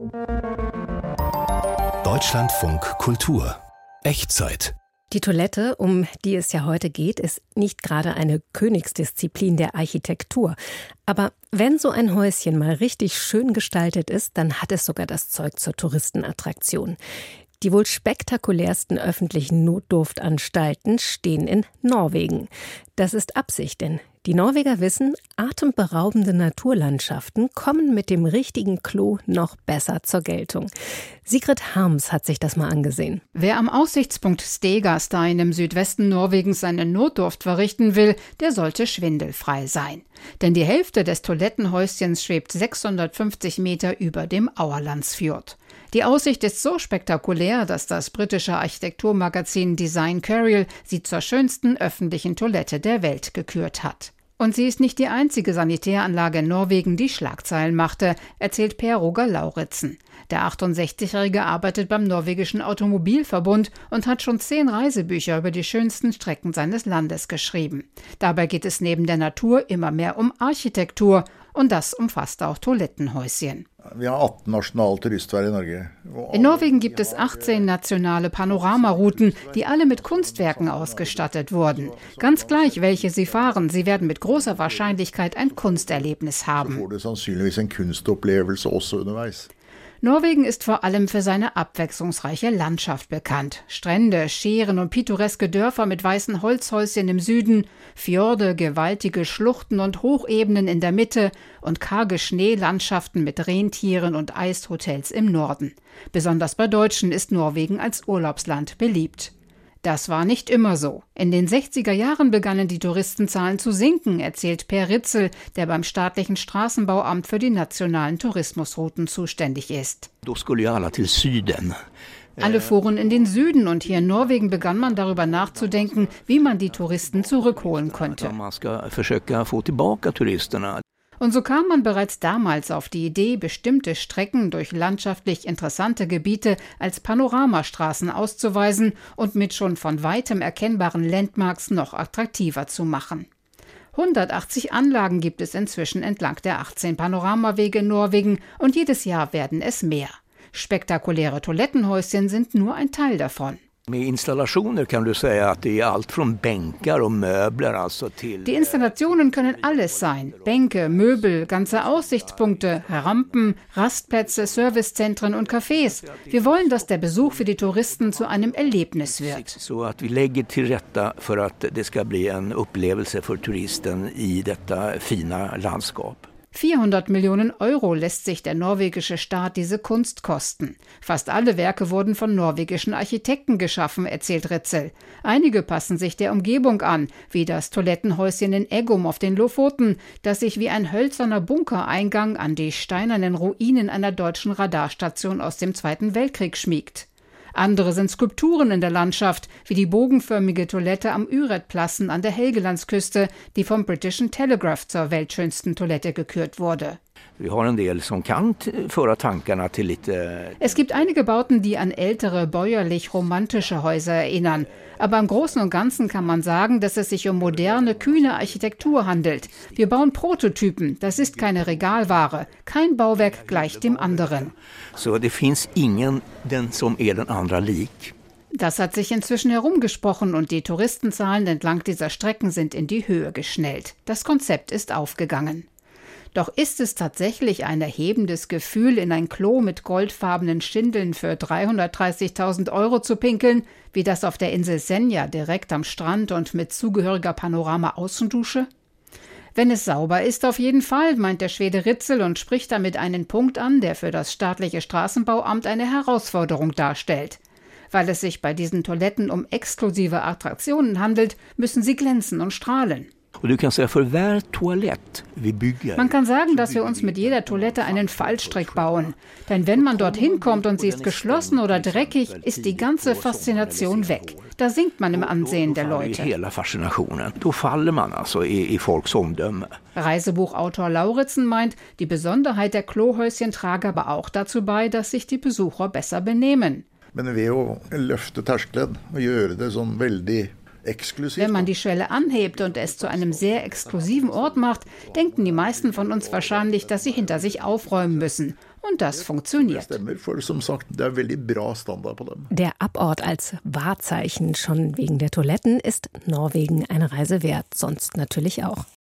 Deutschlandfunk Kultur. Echtzeit. Die Toilette, um die es ja heute geht, ist nicht gerade eine Königsdisziplin der Architektur. Aber wenn so ein Häuschen mal richtig schön gestaltet ist, dann hat es sogar das Zeug zur Touristenattraktion. Die wohl spektakulärsten öffentlichen Notdurftanstalten stehen in Norwegen. Das ist Absicht, denn die Norweger wissen, atemberaubende Naturlandschaften kommen mit dem richtigen Klo noch besser zur Geltung. Sigrid Harms hat sich das mal angesehen. Wer am Aussichtspunkt Stegastein im Südwesten Norwegens seine Notdurft verrichten will, der sollte schwindelfrei sein. Denn die Hälfte des Toilettenhäuschens schwebt 650 Meter über dem Auerlandsfjord. Die Aussicht ist so spektakulär, dass das britische Architekturmagazin Design Curial sie zur schönsten öffentlichen Toilette der Welt gekürt hat. Und sie ist nicht die einzige Sanitäranlage in Norwegen, die Schlagzeilen machte, erzählt Per Roger Lauritzen. Der 68-Jährige arbeitet beim norwegischen Automobilverbund und hat schon 10 Reisebücher über die schönsten Strecken seines Landes geschrieben. Dabei geht es neben der Natur immer mehr um Architektur. Und das umfasst auch Toilettenhäuschen. In Norwegen gibt es 18 nationale Panoramarouten, die alle mit Kunstwerken ausgestattet wurden. Ganz gleich, welche Sie fahren, Sie werden mit großer Wahrscheinlichkeit ein Kunsterlebnis haben. Norwegen ist vor allem für seine abwechslungsreiche Landschaft bekannt. Strände, Schären und pittoreske Dörfer mit weißen Holzhäuschen im Süden, Fjorde, gewaltige Schluchten und Hochebenen in der Mitte und karge Schneelandschaften mit Rentieren und Eishotels im Norden. Besonders bei Deutschen ist Norwegen als Urlaubsland beliebt. Das war nicht immer so. In den 60er Jahren begannen die Touristenzahlen zu sinken, erzählt Per Ritzel, der beim staatlichen Straßenbauamt für die nationalen Tourismusrouten zuständig ist. Alle fuhren in den Süden und hier in Norwegen begann man darüber nachzudenken, wie man die Touristen zurückholen könnte. Und so kam man bereits damals auf die Idee, bestimmte Strecken durch landschaftlich interessante Gebiete als Panoramastraßen auszuweisen und mit schon von weitem erkennbaren Landmarks noch attraktiver zu machen. 180 Anlagen gibt es inzwischen entlang der 18 Panoramawege in Norwegen und jedes Jahr werden es mehr. Spektakuläre Toilettenhäuschen sind nur ein Teil davon. Die Installationen können alles sein. Bänke, Möbel, ganze Aussichtspunkte, Rampen, Rastplätze, Servicezentren und Cafés. Wir wollen, dass der Besuch für die Touristen zu einem Erlebnis wird. Så att vi lägger till rätta för att det ska bli en upplevelse för turisten i detta fina landskap. 400 Millionen Euro lässt sich der norwegische Staat diese Kunst kosten. Fast alle Werke wurden von norwegischen Architekten geschaffen, erzählt Ritzel. Einige passen sich der Umgebung an, wie das Toilettenhäuschen in Eggum auf den Lofoten, das sich wie ein hölzerner Bunkereingang an die steinernen Ruinen einer deutschen Radarstation aus dem Zweiten Weltkrieg schmiegt. Andere sind Skulpturen in der Landschaft, wie die bogenförmige Toilette am Uretplassen an der Helgelandsküste, die vom British Telegraph zur weltschönsten Toilette gekürt wurde. Es gibt einige Bauten, die an ältere, bäuerlich-romantische Häuser erinnern. Aber im Großen und Ganzen kann man sagen, dass es sich um moderne, kühne Architektur handelt. Wir bauen Prototypen, das ist keine Regalware. Kein Bauwerk gleicht dem anderen. Das hat sich inzwischen herumgesprochen und die Touristenzahlen entlang dieser Strecken sind in die Höhe geschnellt. Das Konzept ist aufgegangen. Doch ist es tatsächlich ein erhebendes Gefühl, in ein Klo mit goldfarbenen Schindeln für 330.000 Euro zu pinkeln, wie das auf der Insel Senja direkt am Strand und mit zugehöriger Panorama-Außendusche? Wenn es sauber ist, auf jeden Fall, meint der Schwede Ritzel und spricht damit einen Punkt an, der für das staatliche Straßenbauamt eine Herausforderung darstellt. Weil es sich bei diesen Toiletten um exklusive Attraktionen handelt, müssen sie glänzen und strahlen. Man kann sagen, dass wir uns mit jeder Toilette einen Fallstrick bauen. Denn wenn man dorthin kommt und sie ist geschlossen oder dreckig, ist die ganze Faszination weg. Da sinkt man im Ansehen der Leute. Reisebuchautor Lauritzen meint, die Besonderheit der Klohäuschen trage aber auch dazu bei, dass sich die Besucher besser benehmen. Wenn man die Schwelle anhebt und es zu einem sehr exklusiven Ort macht, denken die meisten von uns wahrscheinlich, dass sie hinter sich aufräumen müssen. Und das funktioniert. Der Abort als Wahrzeichen schon wegen der Toiletten ist Norwegen eine Reise wert, sonst natürlich auch.